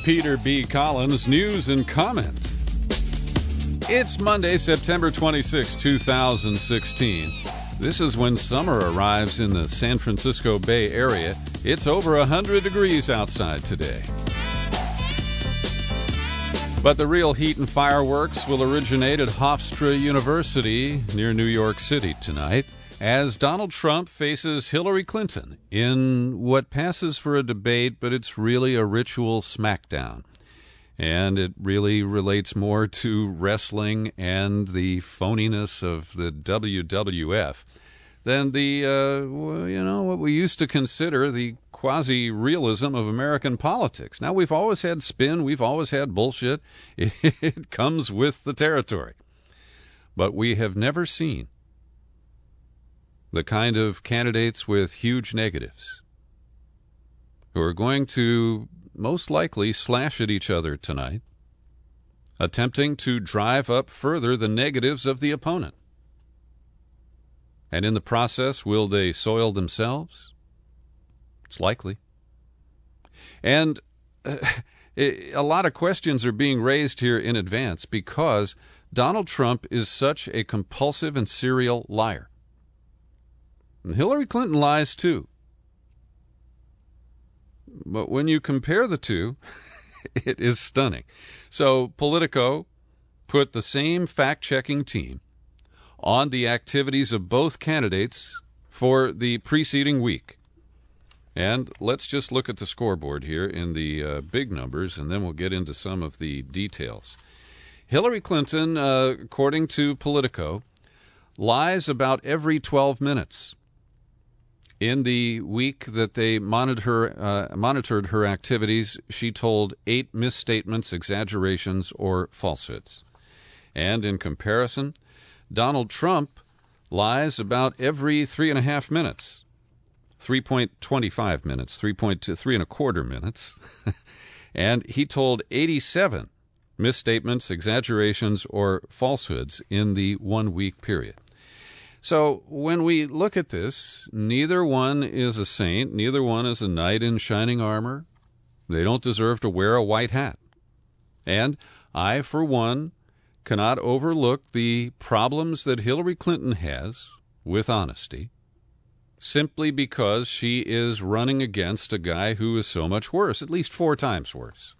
Peter B. Collins, news and comment. It's Monday, September 26, 2016. This is when summer arrives in the San Francisco Bay Area. It's over 100 degrees outside today. But the real heat and fireworks will originate at Hofstra University near New York City tonight as Donald Trump faces Hillary Clinton in what passes for a debate, but it's really a ritual smackdown. And it really relates more to wrestling and the phoniness of the WWF than the, what we used to consider the quasi-realism of American politics. Now, we've always had spin. We've always had bullshit. It comes with the territory. But we have never seen the kind of candidates with huge negatives who are going to most likely slash at each other tonight, attempting to drive up further the negatives of the opponent. And in the process, will they soil themselves? It's likely. And a lot of questions are being raised here in advance because Donald Trump is such a compulsive and serial liar. And Hillary Clinton lies too. But when you compare the two, it is stunning. So Politico put the same fact-checking team on the activities of both candidates for the preceding week. And let's just look at the scoreboard here in the big numbers, and then we'll get into some of the details. Hillary Clinton, according to Politico, lies about every 12 minutes. In the week that they monitored her activities, she told 8 misstatements, exaggerations, or falsehoods. And in comparison, Donald Trump lies about every 3.5 minutes, 3.25 minutes, 3.25 minutes, and he told 87 misstatements, exaggerations, or falsehoods in the 1 week period. So when we look at this, neither one is a saint, neither one is a knight in shining armor. They don't deserve to wear a white hat. And I, for one, cannot overlook the problems that Hillary Clinton has with honesty, simply because she is running against a guy who is so much worse, at least 4 times worse.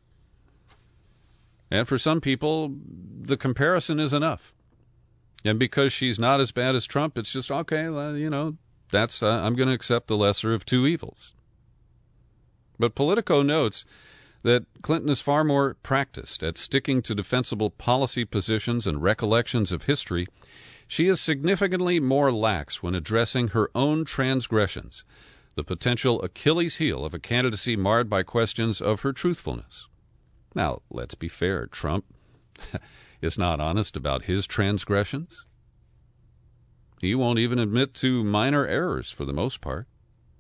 And for some people, the comparison is enough. And because she's not as bad as Trump, it's just, okay, well, that's I'm going to accept the lesser of two evils. But Politico notes that Clinton is far more practiced at sticking to defensible policy positions and recollections of history. She is significantly more lax when addressing her own transgressions, the potential Achilles heel of a candidacy marred by questions of her truthfulness. Now, let's be fair, Trump is not honest about his transgressions. He won't even admit to minor errors for the most part.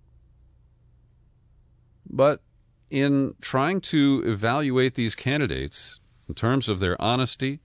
But in trying to evaluate these candidates in terms of their honesty,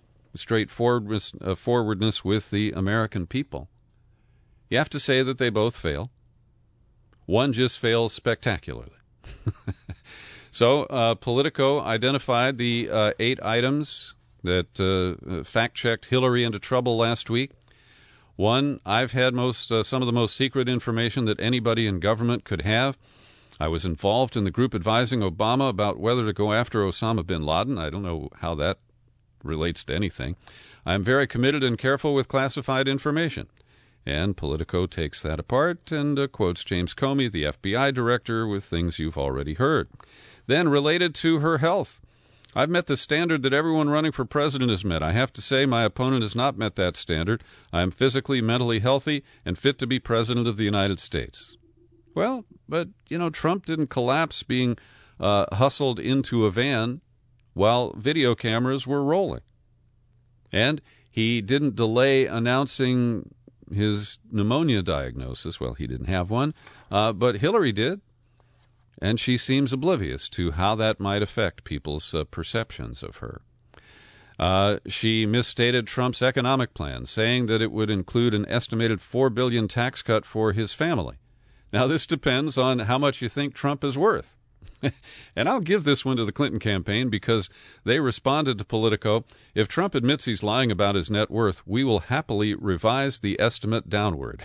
forwardness with the American people, you have to say that they both fail. One just fails spectacularly. So Politico identified the 8 items that fact-checked Hillary into trouble last week. 1, I've had some of the most secret information that anybody in government could have. I was involved in the group advising Obama about whether to go after Osama bin Laden. I don't know how that relates to anything. I am very committed and careful with classified information. And Politico takes that apart and quotes James Comey, the FBI director, with things you've already heard. Then, related to her health, I've met the standard that everyone running for president has met. I have to say my opponent has not met that standard. I am physically, mentally healthy and fit to be president of the United States. Well, but, Trump didn't collapse being hustled into a van while video cameras were rolling. And he didn't delay announcing his pneumonia diagnosis. Well, he didn't have one, but Hillary did. And she seems oblivious to how that might affect people's perceptions of her. She misstated Trump's economic plan, saying that it would include an estimated $4 billion tax cut for his family. Now, this depends on how much you think Trump is worth. And I'll give this one to the Clinton campaign because they responded to Politico, if Trump admits he's lying about his net worth, we will happily revise the estimate downward.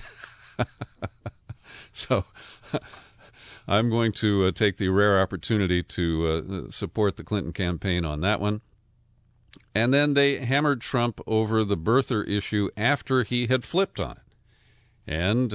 So I'm going to take the rare opportunity to support the Clinton campaign on that one. And then they hammered Trump over the birther issue after he had flipped on it. And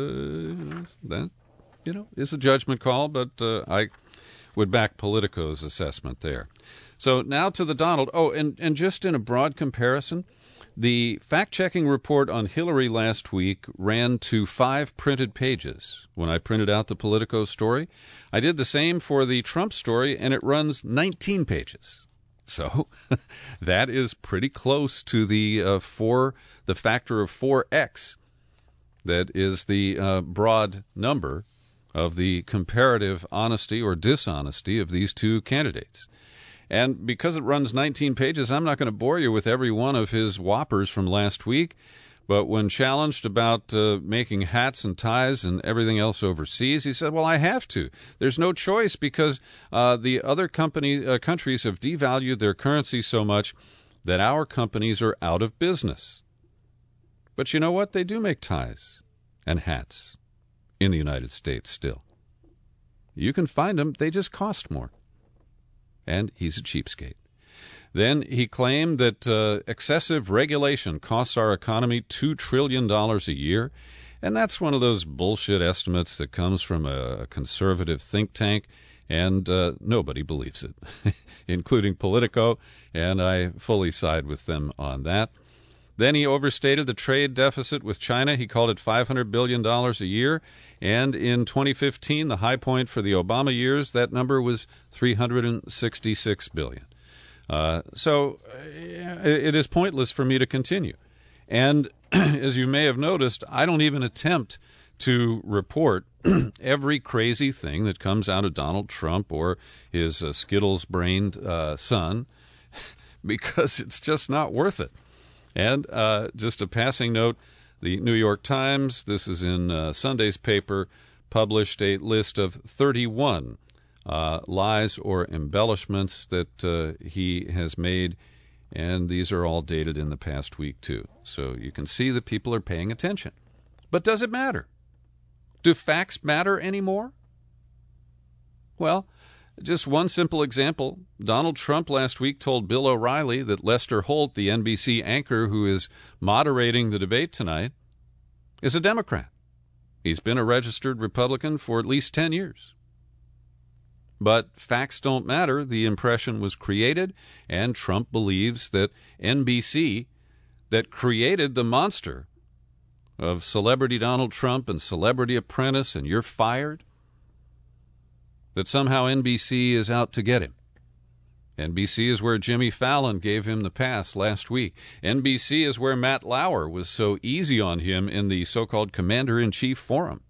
that, is a judgment call, but I would back Politico's assessment there. So now to the Donald. Oh, and just in a broad comparison, the fact-checking report on Hillary last week ran to 5 printed pages when I printed out the Politico story. I did the same for the Trump story, and it runs 19 pages. So that is pretty close to the factor of 4x. That is the broad number of the comparative honesty or dishonesty of these two candidates. And because it runs 19 pages, I'm not going to bore you with every one of his whoppers from last week. But when challenged about making hats and ties and everything else overseas, he said, well, I have to. There's no choice because the other countries have devalued their currency so much that our companies are out of business. But you know what? They do make ties and hats in the United States still. You can find them. They just cost more. And he's a cheapskate. Then he claimed that excessive regulation costs our economy $2 trillion a year. And that's one of those bullshit estimates that comes from a conservative think tank, and nobody believes it, including Politico, and I fully side with them on that. Then he overstated the trade deficit with China. He called it $500 billion a year. And in 2015, the high point for the Obama years, that number was $366 billion. So it is pointless for me to continue. And as you may have noticed, I don't even attempt to report every crazy thing that comes out of Donald Trump or his Skittles-brained son, because it's just not worth it. And just a passing note, the New York Times, this is in Sunday's paper, published a list of 31 lies or embellishments that he has made, and these are all dated in the past week, too. So you can see that people are paying attention. But does it matter? Do facts matter anymore? Well, just one simple example. Donald Trump last week told Bill O'Reilly that Lester Holt, the NBC anchor who is moderating the debate tonight, is a Democrat. He's been a registered Republican for at least 10 years. But facts don't matter. The impression was created, and Trump believes that NBC, that created the monster of Celebrity Donald Trump and Celebrity Apprentice and You're Fired, that somehow NBC is out to get him. NBC is where Jimmy Fallon gave him the pass last week. NBC is where Matt Lauer was so easy on him in the so-called Commander-in-Chief Forum.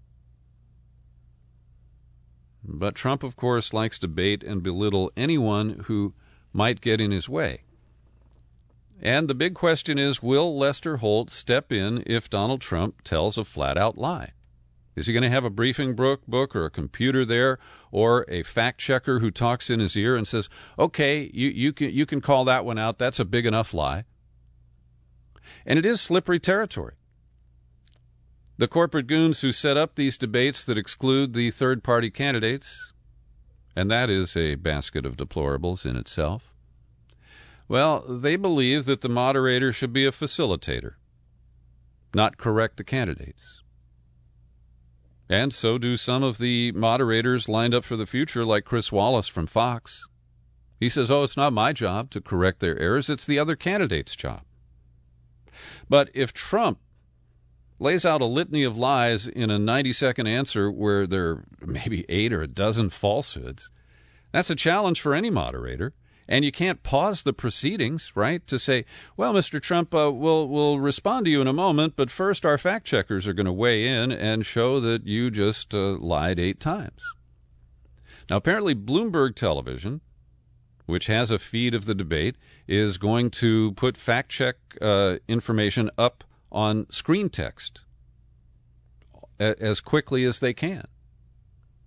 But Trump, of course, likes to bait and belittle anyone who might get in his way. And the big question is, will Lester Holt step in if Donald Trump tells a flat-out lie? Is he going to have a briefing book or a computer there, or a fact checker who talks in his ear and says, okay, you can call that one out. That's a big enough lie. And it is slippery territory. The corporate goons who set up these debates that exclude the third-party candidates, and that is a basket of deplorables in itself, well, they believe that the moderator should be a facilitator, not correct the candidates. And so do some of the moderators lined up for the future, like Chris Wallace from Fox. He says, oh, it's not my job to correct their errors, it's the other candidate's job. But if Trump lays out a litany of lies in a 90-second answer where there are maybe 8 or a dozen falsehoods, that's a challenge for any moderator. And you can't pause the proceedings, right, to say, well, Mr. Trump, we'll respond to you in a moment, but first our fact checkers are going to weigh in and show that you just lied 8 times. Now, apparently Bloomberg Television, which has a feed of the debate, is going to put fact check information up on screen text as quickly as they can.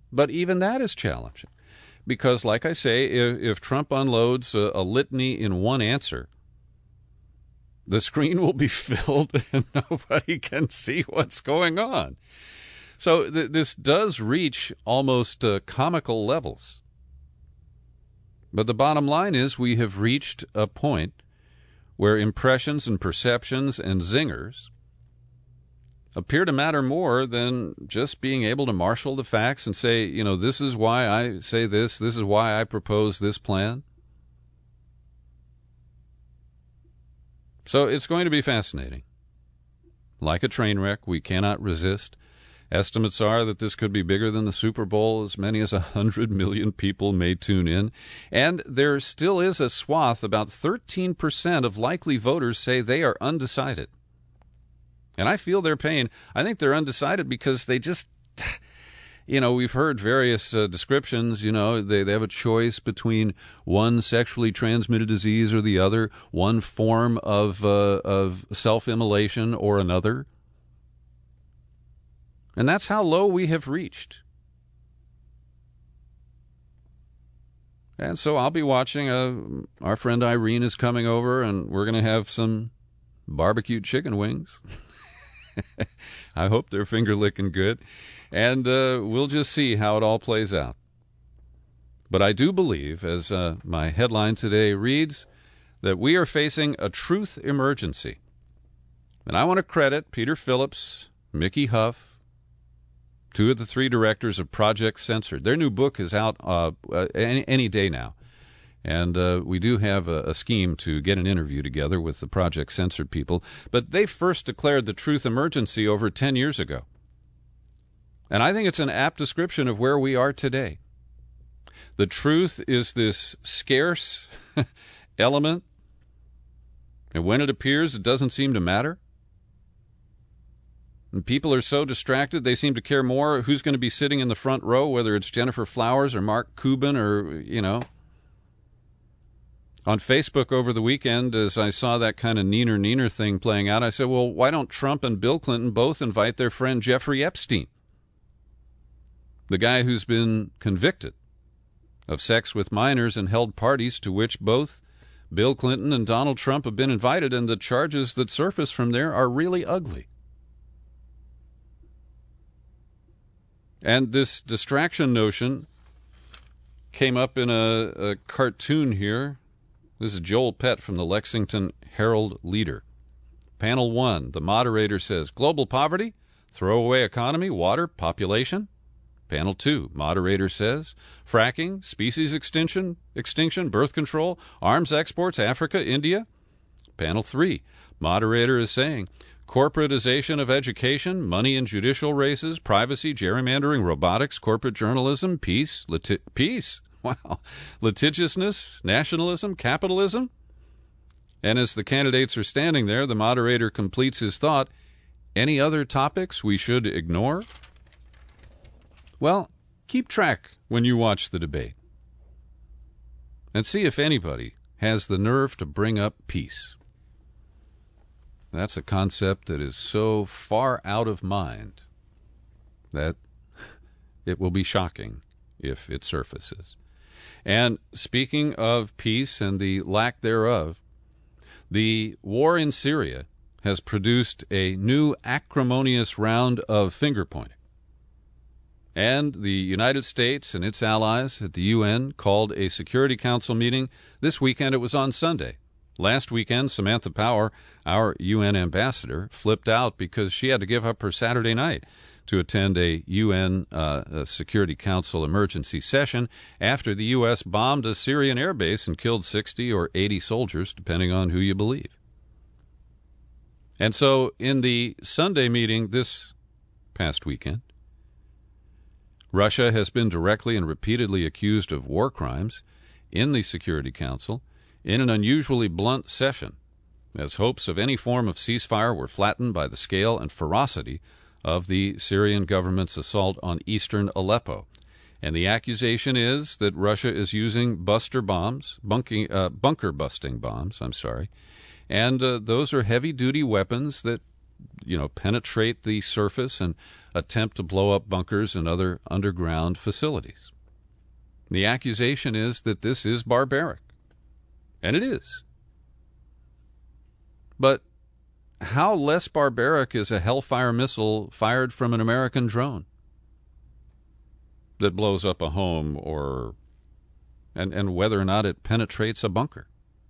But even that is challenging because, like I say, if Trump unloads a litany in one answer, the screen will be filled and nobody can see what's going on. So this does reach almost comical levels. But the bottom line is we have reached a point where impressions and perceptions and zingers appear to matter more than just being able to marshal the facts and say, you know, this is why I say this is why I propose this plan. So it's going to be fascinating. Like a train wreck, we cannot resist. Estimates are that this could be bigger than the Super Bowl. As many as 100 million people may tune in. And there still is a swath, about 13% of likely voters say they are undecided. And I feel their pain. I think they're undecided because they just, you know, we've heard various descriptions. You know, they have a choice between one sexually transmitted disease or the other, one form of self-immolation or another. And that's how low we have reached. And so I'll be watching. Our friend Irene is coming over, and we're going to have some barbecued chicken wings. I hope they're finger-licking good. And we'll just see how it all plays out. But I do believe, as my headline today reads, that we are facing a truth emergency. And I want to credit Peter Phillips, Mickey Huff, two of the three directors of Project Censored. Their new book is out any day now. And we do have a scheme to get an interview together with the Project Censored people. But they first declared the truth emergency over 10 years ago. And I think it's an apt description of where we are today. The truth is this scarce element. And when it appears, it doesn't seem to matter. And people are so distracted, they seem to care more who's going to be sitting in the front row, whether it's Jennifer Flowers or Mark Cuban or, you know. On Facebook over the weekend, as I saw that kind of neener thing playing out, I said, well, why don't Trump and Bill Clinton both invite their friend Jeffrey Epstein, the guy who's been convicted of sex with minors and held parties to which both Bill Clinton and Donald Trump have been invited, and the charges that surface from there are really ugly. And this distraction notion came up in a cartoon here. This is Joel Pett from the Lexington Herald-Leader. Panel 1, the moderator says, global poverty, throwaway economy, water, population. Panel 2, moderator says, fracking, species extinction, birth control, arms exports, Africa, India. Panel 3, moderator is saying, corporatization of education, money in judicial races, privacy, gerrymandering, robotics, corporate journalism, peace, wow, litigiousness, nationalism, capitalism. And as the candidates are standing there, the moderator completes his thought, any other topics we should ignore? Well, keep track when you watch the debate and see if anybody has the nerve to bring up peace. That's a concept that is so far out of mind that it will be shocking if it surfaces. And speaking of peace and the lack thereof, the war in Syria has produced a new acrimonious round of finger-pointing. And the United States and its allies at the UN called a Security Council meeting. This weekend it was on Sunday. Last weekend, Samantha Power, our UN ambassador, flipped out because she had to give up her Saturday night to attend a UN Security Council emergency session after the U.S. bombed a Syrian air base and killed 60 or 80 soldiers, depending on who you believe. And so in the Sunday meeting this past weekend, Russia has been directly and repeatedly accused of war crimes in the Security Council in an unusually blunt session, as hopes of any form of ceasefire were flattened by the scale and ferocity of the Syrian government's assault on eastern Aleppo. And the accusation is that Russia is using bunker busting bombs, and those are heavy-duty weapons that penetrate the surface and attempt to blow up bunkers and other underground facilities. The accusation is that this is barbaric, and it is. But how less barbaric is a Hellfire missile fired from an American drone that blows up a home and whether or not it penetrates a bunker?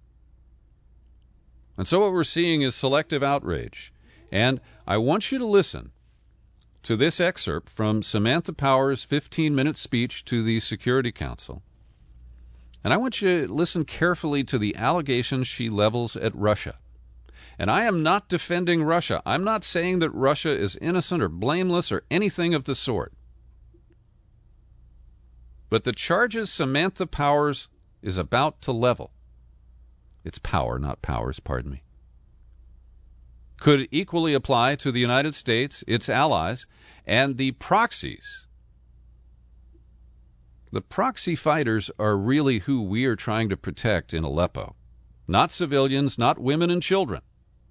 And so what we're seeing is selective outrage. And I want you to listen to this excerpt from Samantha Power's 15-minute speech to the Security Council. And I want you to listen carefully to the allegations she levels at Russia. And I am not defending Russia. I'm not saying that Russia is innocent or blameless or anything of the sort. But the charges Samantha Powers is about to level, it's Power, not Powers, pardon me, could equally apply to the United States, its allies, and the proxies. The proxy fighters are really who we are trying to protect in Aleppo, not civilians, not women and children.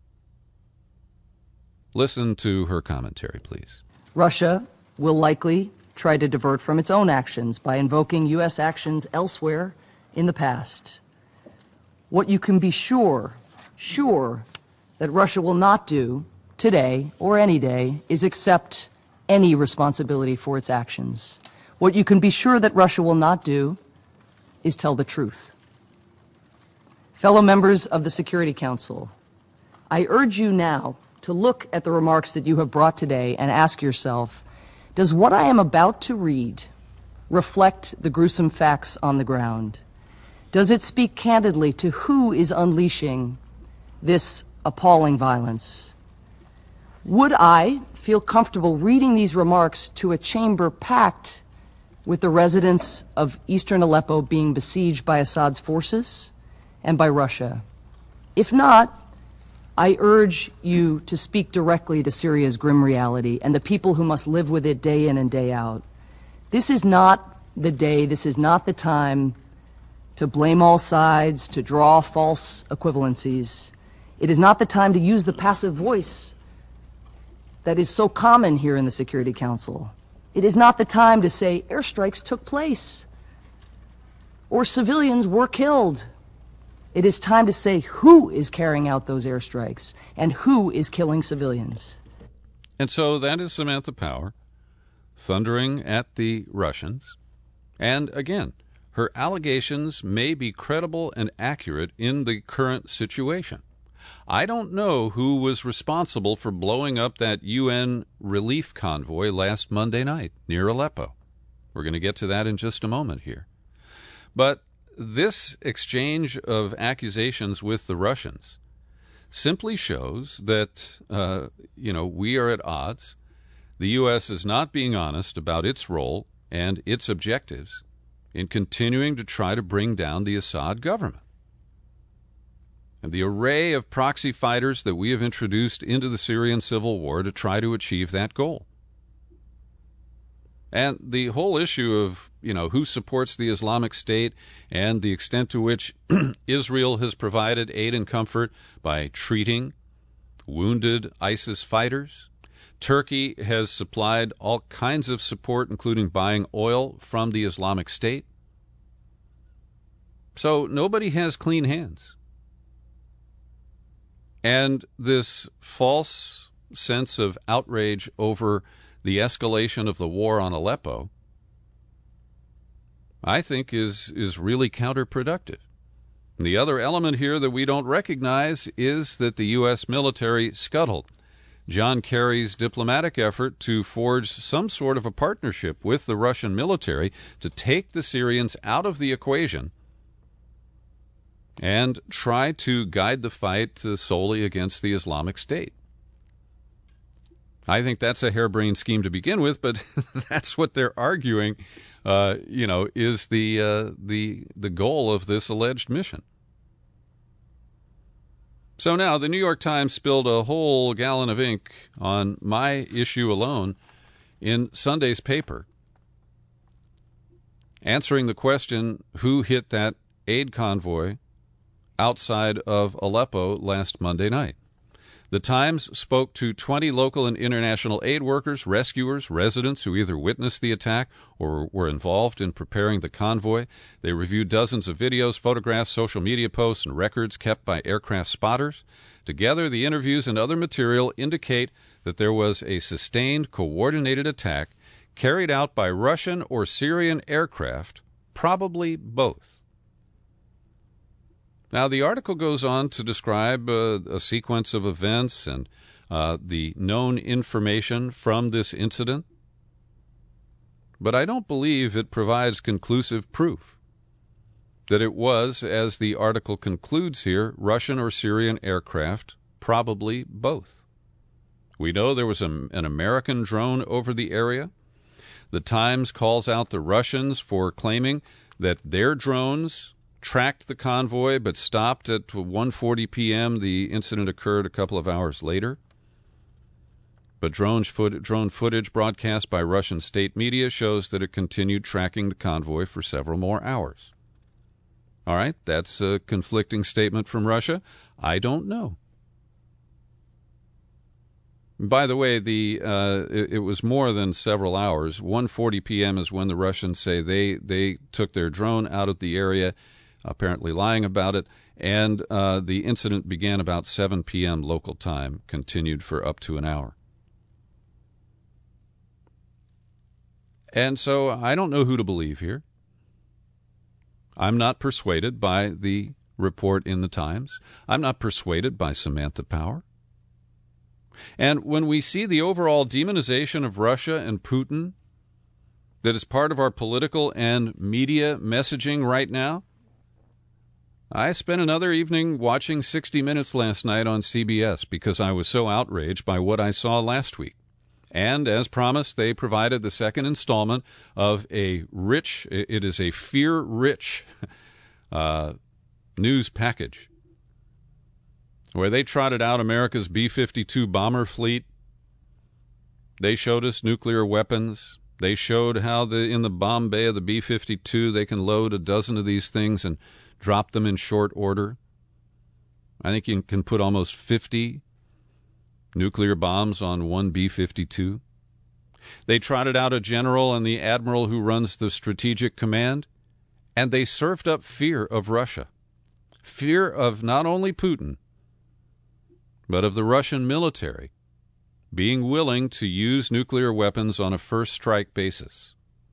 Listen to her commentary, please. Russia will likely try to divert from its own actions by invoking U.S. actions elsewhere in the past. What you can be sure that Russia will not do today or any day is accept any responsibility for its actions. What you can be sure that Russia will not do is tell the truth. Fellow members of the Security Council, I urge you now to look at the remarks that you have brought today and ask yourself, does what I am about to read reflect the gruesome facts on the ground? Does it speak candidly to who is unleashing this appalling violence? Would I feel comfortable reading these remarks to a chamber packed with the residents of eastern Aleppo being besieged by Assad's forces and by Russia? If not, I urge you to speak directly to Syria's grim reality and the people who must live with it day in and day out. This is not the day, this is not the time to blame all sides, to draw false equivalencies. It is not the time to use the passive voice that is so common here in the Security Council. It is not the time to say airstrikes took place or civilians were killed. It is time to say who is carrying out those airstrikes and who is killing civilians. And so that is Samantha Power thundering at the Russians. And again, her allegations may be credible and accurate in the current situation. I don't know who was responsible for blowing up that UN relief convoy last Monday night near Aleppo. We're going to get to that in just a moment here. But this exchange of accusations with the Russians simply shows that, we are at odds. The U.S. is not being honest about its role and its objectives in continuing to try to bring down the Assad government. And the array of proxy fighters that we have introduced into the Syrian civil war to try to achieve that goal. And the whole issue of, who supports the Islamic State and the extent to which Israel has provided aid and comfort by treating wounded ISIS fighters. Turkey has supplied all kinds of support, including buying oil from the Islamic State. So nobody has clean hands. And this false sense of outrage over the escalation of the war on Aleppo, I think, is really counterproductive. And the other element here that we don't recognize is that the U.S. military scuttled John Kerry's diplomatic effort to forge some sort of a partnership with the Russian military to take the Syrians out of the equation and try to guide the fight solely against the Islamic State. I think that's a harebrained scheme to begin with, but that's what they're arguing, is the goal of this alleged mission. So now the New York Times spilled a whole gallon of ink on my issue alone in Sunday's paper, answering the question, who hit that aid convoy outside of Aleppo last Monday night? The Times spoke to 20 local and international aid workers, rescuers, residents who either witnessed the attack or were involved in preparing the convoy. They reviewed dozens of videos, photographs, social media posts, and records kept by aircraft spotters. Together, the interviews and other material indicate that there was a sustained, coordinated attack carried out by Russian or Syrian aircraft, probably both. Now, the article goes on to describe a sequence of events and the known information from this incident, but I don't believe it provides conclusive proof that it was, as the article concludes here, Russian or Syrian aircraft, probably both. We know there was an American drone over the area. The Times calls out the Russians for claiming that their drones tracked the convoy but stopped at 1:40 p.m. The incident occurred a couple of hours later. But drone footage broadcast by Russian state media shows that it continued tracking the convoy for several more hours. All right, that's a conflicting statement from Russia. I don't know. By the way, it was more than several hours. 1:40 p.m. is when the Russians say they took their drone out of the area, apparently lying about it, and the incident began about 7 p.m. local time, continued for up to an hour. And so I don't know who to believe here. I'm not persuaded by the report in the Times. I'm not persuaded by Samantha Power. And when we see the overall demonization of Russia and Putin that is part of our political and media messaging right now, I spent another evening watching 60 Minutes last night on CBS because I was so outraged by what I saw last week. And as promised, they provided the second installment of it is a fear-rich news package where they trotted out America's B-52 bomber fleet. They showed us nuclear weapons. They showed how in the bomb bay of the B-52 they can load a dozen of these things and drop them in short order. I think you can put almost 50 nuclear bombs on one B-52. They trotted out a general and the admiral who runs the Strategic Command, and they served up fear of Russia. Fear of not only Putin, but of the Russian military being willing to use nuclear weapons on a first strike basis.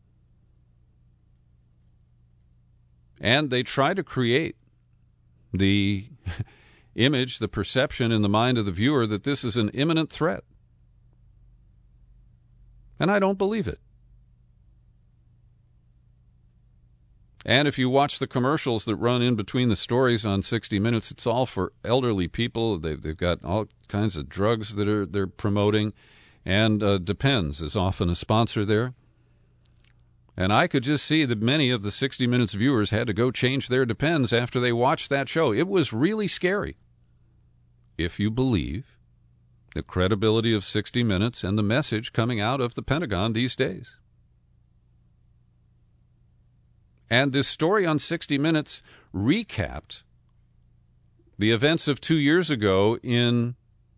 And they try to create the image, the perception in the mind of the viewer that this is an imminent threat. And I don't believe it. And if you watch the commercials that run in between the stories on 60 Minutes, it's all for elderly people. They've got all kinds of drugs that they're promoting, and Depends is often a sponsor there. And I could just see that many of the 60 Minutes viewers had to go change their Depends after they watched that show. It was really scary. If you believe the credibility of 60 Minutes and the message coming out of the Pentagon these days. And this story on 60 Minutes recapped the events of 2 years ago in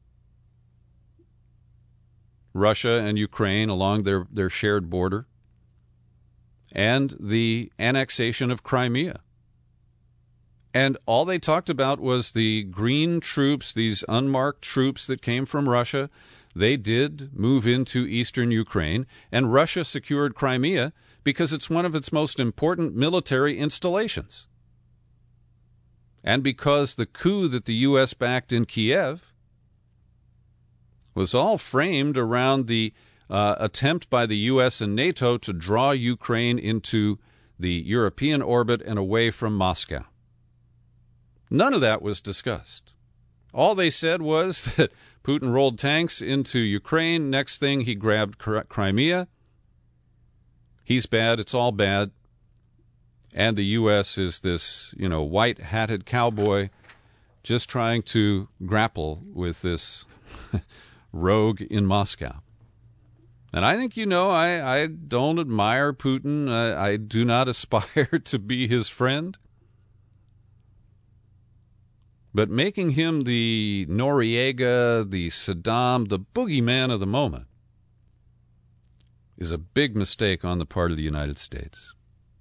Russia and Ukraine along their shared border, and the annexation of Crimea. And all they talked about was the green troops, these unmarked troops that came from Russia. They did move into eastern Ukraine, and Russia secured Crimea because it's one of its most important military installations. And because the coup that the U.S. backed in Kiev was all framed around the attempt by the U.S. and NATO to draw Ukraine into the European orbit and away from Moscow. None of that was discussed. All they said was that Putin rolled tanks into Ukraine. Next thing, he grabbed Crimea. He's bad. It's all bad. And the U.S. is this, white-hatted cowboy just trying to grapple with this rogue in Moscow. And I think I don't admire Putin. I do not aspire to be his friend. But making him the Noriega, the Saddam, the boogeyman of the moment is a big mistake on the part of the United States.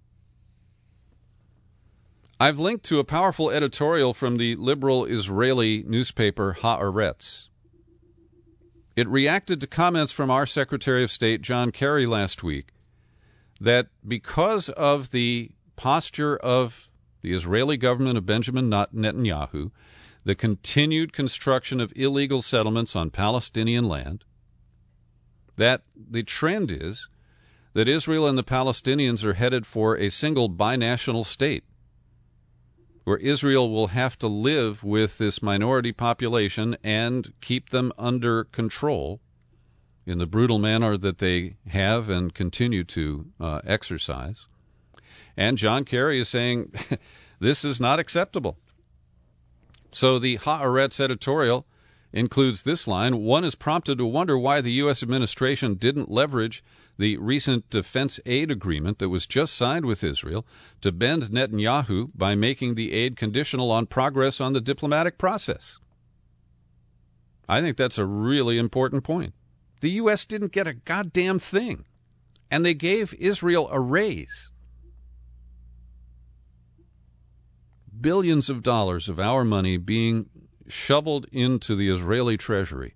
I've linked to a powerful editorial from the liberal Israeli newspaper Haaretz. It reacted to comments from our Secretary of State, John Kerry, last week that because of the posture of the Israeli government of Benjamin Netanyahu, the continued construction of illegal settlements on Palestinian land, that the trend is that Israel and the Palestinians are headed for a single binational state, where Israel will have to live with this minority population and keep them under control in the brutal manner that they have and continue to exercise. And John Kerry is saying this is not acceptable. So the Haaretz editorial includes this line: one is prompted to wonder why the U.S. administration didn't leverage the recent defense aid agreement that was just signed with Israel to bend Netanyahu by making the aid conditional on progress on the diplomatic process. I think that's a really important point. The U.S. didn't get a goddamn thing, and they gave Israel a raise. Billions of dollars of our money being shoveled into the Israeli treasury.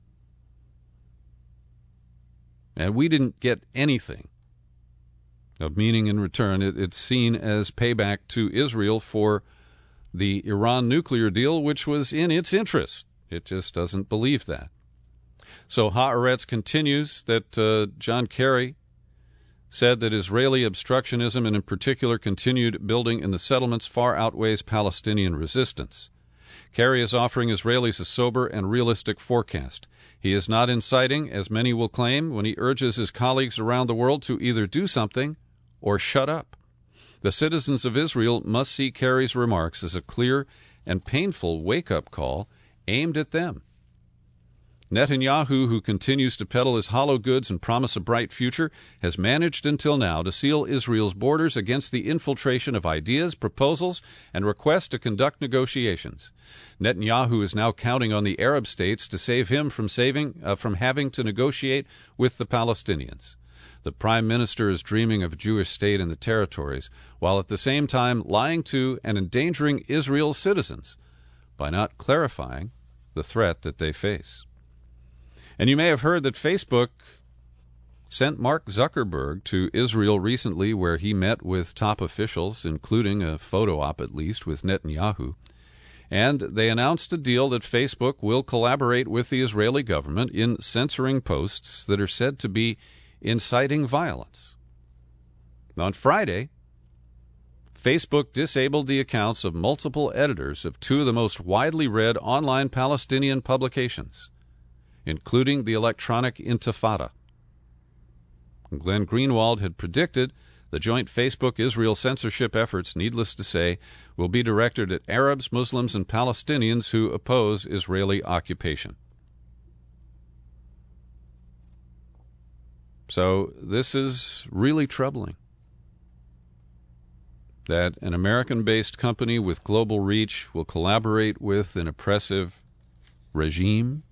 And we didn't get anything of meaning in return. It's seen as payback to Israel for the Iran nuclear deal, which was in its interest. It just doesn't believe that. So Haaretz continues that John Kerry said that Israeli obstructionism, and in particular continued building in the settlements, far outweighs Palestinian resistance. Kerry is offering Israelis a sober and realistic forecast. He is not inciting, as many will claim, when he urges his colleagues around the world to either do something or shut up. The citizens of Israel must see Kerry's remarks as a clear and painful wake-up call aimed at them. Netanyahu, who continues to peddle his hollow goods and promise a bright future, has managed until now to seal Israel's borders against the infiltration of ideas, proposals, and requests to conduct negotiations. Netanyahu is now counting on the Arab states to save him from having to negotiate with the Palestinians. The prime minister is dreaming of a Jewish state in the territories, while at the same time lying to and endangering Israel's citizens by not clarifying the threat that they face. And you may have heard that Facebook sent Mark Zuckerberg to Israel recently, where he met with top officials, including a photo op at least with Netanyahu. And they announced a deal that Facebook will collaborate with the Israeli government in censoring posts that are said to be inciting violence. On Friday, Facebook disabled the accounts of multiple editors of two of the most widely read online Palestinian publications, including the electronic Intifada. Glenn Greenwald had predicted the joint Facebook-Israel censorship efforts, needless to say, will be directed at Arabs, Muslims, and Palestinians who oppose Israeli occupation. So this is really troubling, that an American-based company with global reach will collaborate with an oppressive regime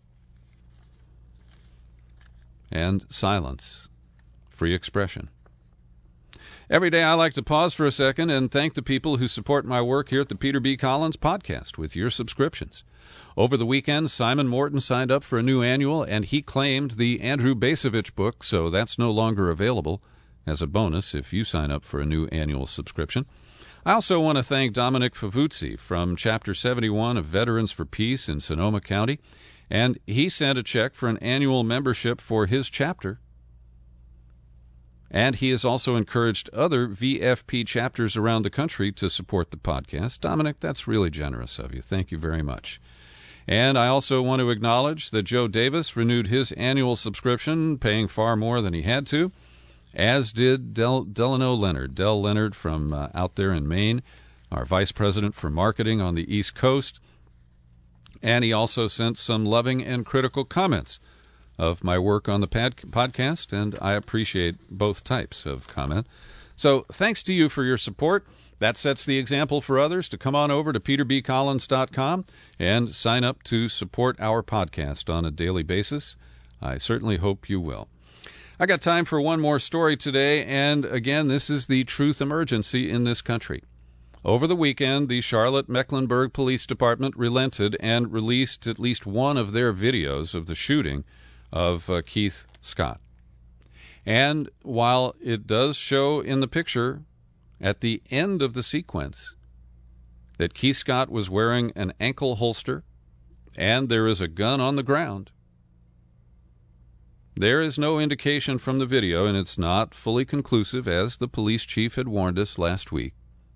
and silence free expression. Every day I like to pause for a second and thank the people who support my work here at the Peter B. Collins Podcast with your subscriptions. Over the weekend, Simon Morton signed up for a new annual, and he claimed the Andrew Bacevich book, so that's no longer available as a bonus if you sign up for a new annual subscription. I also want to thank Dominic Favuzzi from Chapter 71 of Veterans for Peace in Sonoma County, and he sent a check for an annual membership for his chapter. And he has also encouraged other VFP chapters around the country to support the podcast. Dominic, that's really generous of you. Thank you very much. And I also want to acknowledge that Joe Davis renewed his annual subscription, paying far more than he had to, as did Delano Leonard. Del Leonard from out there in Maine, our vice president for marketing on the East Coast. And he also sent some loving and critical comments of my work on the podcast, and I appreciate both types of comment. So thanks to you for your support. That sets the example for others to come on over to peterbcollins.com and sign up to support our podcast on a daily basis. I certainly hope you will. I got time for one more story today, and again, this is the truth emergency in this country. Over the weekend, the Charlotte-Mecklenburg Police Department relented and released at least one of their videos of the shooting of Keith Scott. And while it does show in the picture at the end of the sequence that Keith Scott was wearing an ankle holster and there is a gun on the ground, there is no indication from the video, and it's not fully conclusive, as the police chief had warned us last week.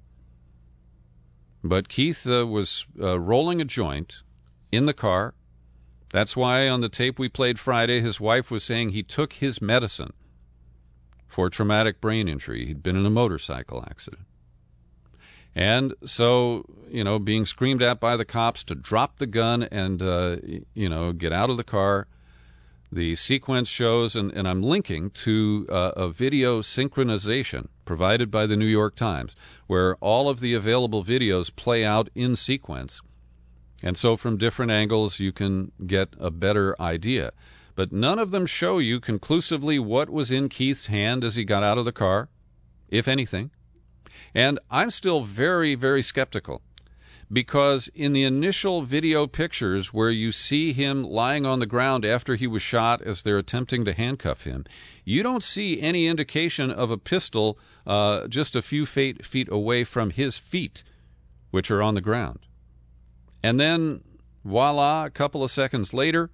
But Keith was rolling a joint in the car. That's why on the tape we played Friday, his wife was saying he took his medicine for traumatic brain injury. He'd been in a motorcycle accident. And so, being screamed at by the cops to drop the gun and, get out of the car. The sequence shows, and I'm linking to a video synchronization provided by the New York Times, where all of the available videos play out in sequence. And so from different angles, you can get a better idea. But none of them show you conclusively what was in Keith's hand as he got out of the car, if anything. And I'm still very, very skeptical, because in the initial video pictures where you see him lying on the ground after he was shot as they're attempting to handcuff him, you don't see any indication of a pistol just a few feet away from his feet, which are on the ground. And then, voila, a couple of seconds later,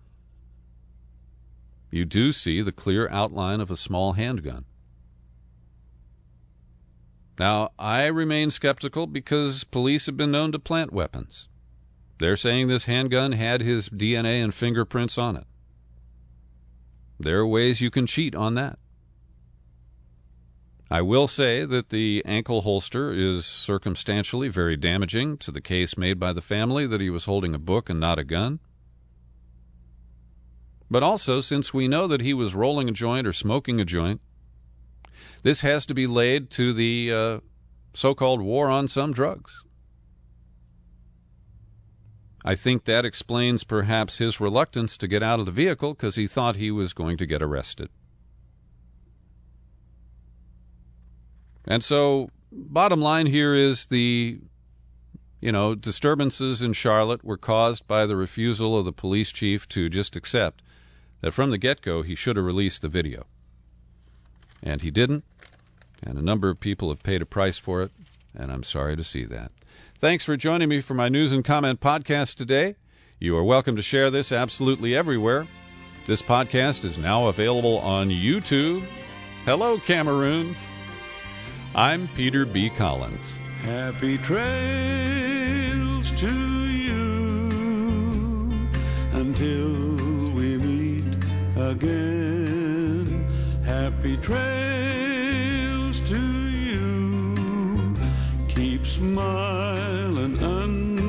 you do see the clear outline of a small handgun. Now, I remain skeptical because police have been known to plant weapons. They're saying this handgun had his DNA and fingerprints on it. There are ways you can cheat on that. I will say that the ankle holster is circumstantially very damaging to the case made by the family that he was holding a book and not a gun. But also, since we know that he was rolling a joint or smoking a joint, this has to be laid to the so-called war on some drugs. I think that explains perhaps his reluctance to get out of the vehicle because he thought he was going to get arrested. And so, bottom line here is the, disturbances in Charlotte were caused by the refusal of the police chief to just accept that from the get-go he should have released the video. And he didn't, and a number of people have paid a price for it, and I'm sorry to see that. Thanks for joining me for my News and Comment podcast today. You are welcome to share this absolutely everywhere. This podcast is now available on YouTube. Hello, Cameroon. I'm Peter B. Collins. Happy trails to you until we meet again. Happy trails to you. Keep smiling